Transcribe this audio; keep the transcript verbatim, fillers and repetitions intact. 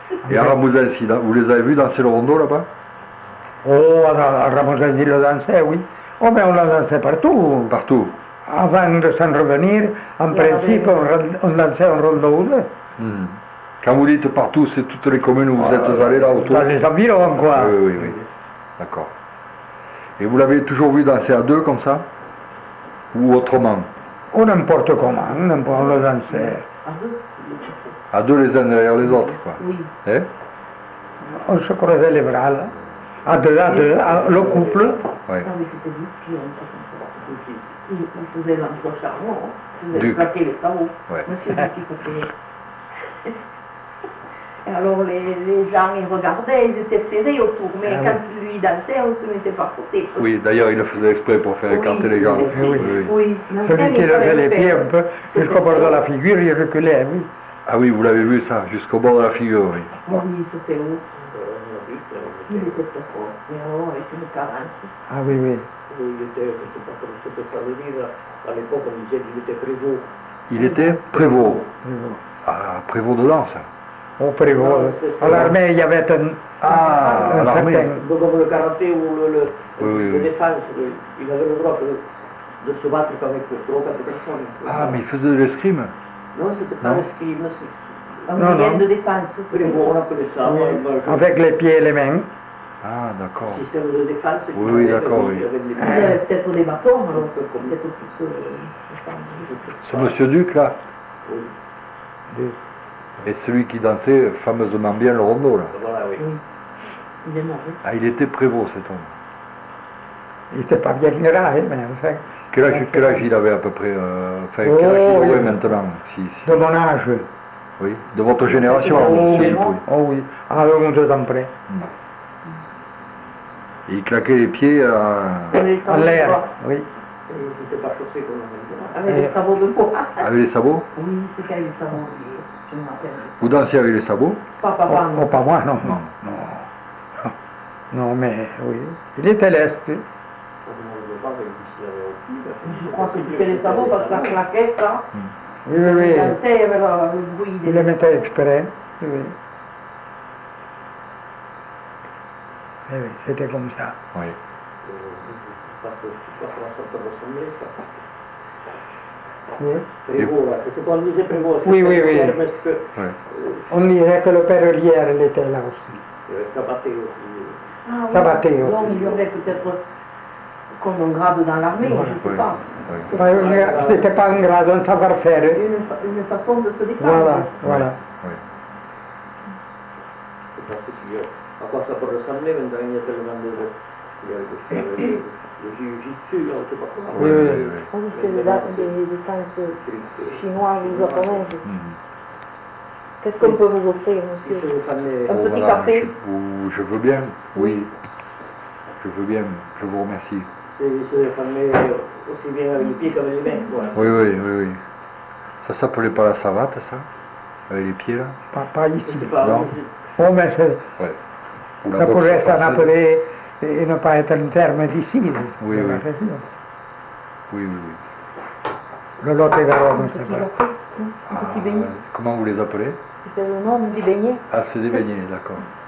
Et à Ramouzensi, vous les avez vus danser le rondeau là-bas? Oh, à Ramouzensi le dansait, oui. Oh, mais on le dansait partout. Partout. Avant de s'en revenir, en principe, on, on dansait un rondeau. Hmm. Quand vous dites partout, c'est toutes les communes où vous êtes allés là autour? Dans les environs, quoi. Oui, oui, oui. D'accord. Et vous l'avez toujours vu danser à deux comme ça? Ou autrement? Ou n'importe comment, n'importe, on le dansait. À deux les uns derrière les autres, quoi. Oui. Eh? On se croisait les bras, là. À deux, à deux, à, le couple. Ouais. Ah oui, c'était du pied, on sait comme ça. Il, il faisait l'entrecharmant, hein. Il faisait Duc. plaquer les sabots. Ouais. Monsieur Duc, il s'appelait. Et alors les, les gens, ils regardaient, ils étaient serrés autour, mais Ah, quand oui. lui dansait, on ne se mettait pas à côté. Oui, d'ailleurs, il le faisait exprès pour faire écarter oui, les gens. Oui, oui. oui. oui. Celui qui levait les pieds un peu jusqu'au bord de la figure, il reculait, oui. Ah oui, vous l'avez vu ça, jusqu'au bord de la figure, oui. Oui, c'était haut. Il était très fort, mais alors avec une carence. Ah oui, oui. Il était, je ne sais pas comment ce que ça veut dire, à l'époque on disait qu'il était prévôt. Il était prévôt. Prévôt. Ah, prévôt de danse. Au prévôt. Non, c'est- c'est- À l'armée, il y avait un, Ah, un à l'armée. certain... Donc, comme le karaté ou le, le, Oui, oui, le oui. défense, le- il avait le droit de, de se battre qu'avec trois ou quatre personnes. Ah, mais il faisait de l'escrime? Non, c'était pas Non. l'escrime, c'est Un Non, moyen non. de défense. prévôt, on appelait ça. Oui, moi, moi, je- avec les pieds et les mains. Ah, d'accord. Système de défense. Oui, qu'il oui, fallait, d'accord, mais oui. il y avait des- Il y avait peut-être des bâtons, alors peut-être plus euh, défense. Ce monsieur Duc, là, Oui. est celui qui dansait fameusement bien le rondeau, là. Voilà, oui. Oui. Il est mort. hein. Ah, il était prévôt, cet homme. Il n'était pas bien gras, hein, mais enfin, Quel âge, quel âge il avait à peu près euh, Enfin, Oh, quel âge il aurait oui. maintenant si, si- de mon âge. Oui, de votre génération, Oh, monsieur oui. Dupuy. Oh oui, à un ou deux ans près. Et il claquait les pieds à... Avec les En sabots de l'air, bois. oui. Et ils n'étaient pas chaussés comme maintenant. Avec les sabots de bois. avec les sabots. Oui, c'était avec les sabots. Je me rappelle. de ça. Vous dansiez avec les sabots? Pas papa, Oh, non. oh, pas moi, non. Non. Non, non mais oui. Il était leste. On ne le pas avec du ciel au cul, ben, Je crois que c'était les sabots parce que ça claquait, ça. Oui, oui, oui. Il dansait, il y avait le, le bruit des... Il le mettait exprès. Oui, oui. Eh oui, c'était comme ça. Oui. Euh, pas que pas que ça peut ressembler, ça. Oui. Prévôt, là, je sais pas, on disait prévôt. Oui, oui, oui. Mais que, Ouais. euh, On dirait que le père Lière, il était là aussi. euh, ça battait aussi. Ah, Ça oui. battait, oui. Non, il y avait peut-être comme un grade dans l'armée, Voilà. je ne sais Oui. pas. Oui. Pas un- C'était pas un grade, un savoir-faire. Une, fa- une façon de se défendre. Voilà, voilà. Oui. Je pense que si, euh, à quoi ça peut ressembler, maintenant il y a tellement de. Il y a le, le, le jiu-jitsu, on ne sait pas quoi. Oui, Oui, oui, oui. oui. Ah oui, c'est des, des défenses chinoises ou japonaises. Mhm. Qu'est-ce qu'on peut vous offrir, Si monsieur? c'est le fameux- Un Oh, petit madame, café. je, ou- je veux bien, oui. Je veux bien, je vous remercie. C'est c'est le fameux aussi bien avec les pieds qu'avec les mains. Quoi. Oui, oui, oui, oui. Ça s'appelait pas la savate, ça? Avec les pieds, là? Pas, pas Je ici. sais pas, Non. c'est- Oh, mais c'est- Ouais. Ou la ça boxe pourrait s'en française. appeler et ne pas être un terme d'ici, de Oui, la oui. région. Oui, oui, oui. Le Lot-et-Garonne, Un c'est petit pas. gâteau, un petit Ah, beignet. comment vous les appelez? C'était le nom du beignet. Ah, c'est des beignets, d'accord.